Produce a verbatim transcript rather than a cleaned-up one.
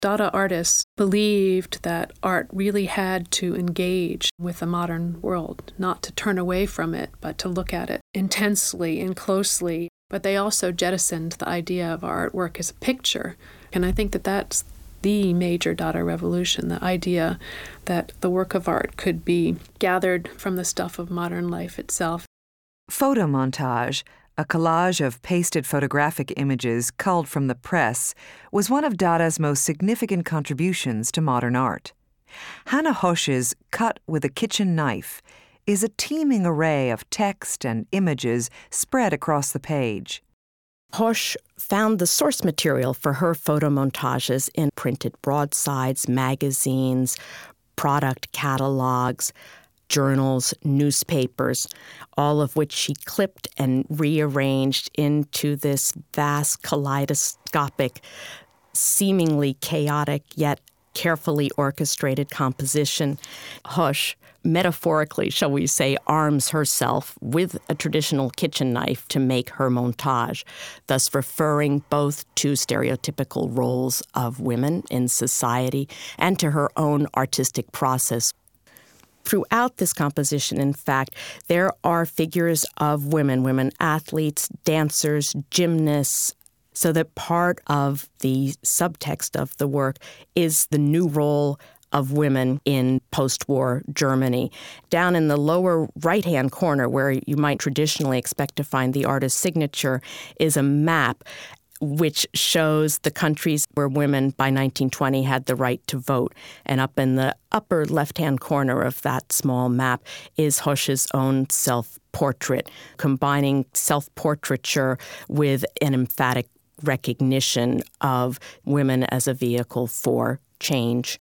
Dada artists believed that art really had to engage with the modern world, not to turn away from it, but to look at it intensely and closely. But they also jettisoned the idea of artwork as a picture. And I think that that's the major Dada revolution, the idea that the work of art could be gathered from the stuff of modern life itself. Photomontage, a collage of pasted photographic images culled from the press, was one of Dada's most significant contributions to modern art. Hannah Hosch's Cut with a Kitchen Knife is a teeming array of text and images spread across the page. Hosch found the source material for her photomontages in printed broadsides, magazines, product catalogs, journals, newspapers, all of which she clipped and rearranged into this vast kaleidoscopic, seemingly chaotic yet carefully orchestrated composition. Hosch, metaphorically, shall we say, arms herself with a traditional kitchen knife to make her montage, thus referring both to stereotypical roles of women in society and to her own artistic process. Throughout this composition, in fact, there are figures of women, women athletes, dancers, gymnasts, so that part of the subtext of the work is the new role of women in post-war Germany. Down in the lower right-hand corner, where you might traditionally expect to find the artist's signature, is a map which shows the countries where women by nineteen twenty had the right to vote. And up in the upper left-hand corner of that small map is Hosch's own self-portrait, combining self-portraiture with an emphatic recognition of women as a vehicle for change.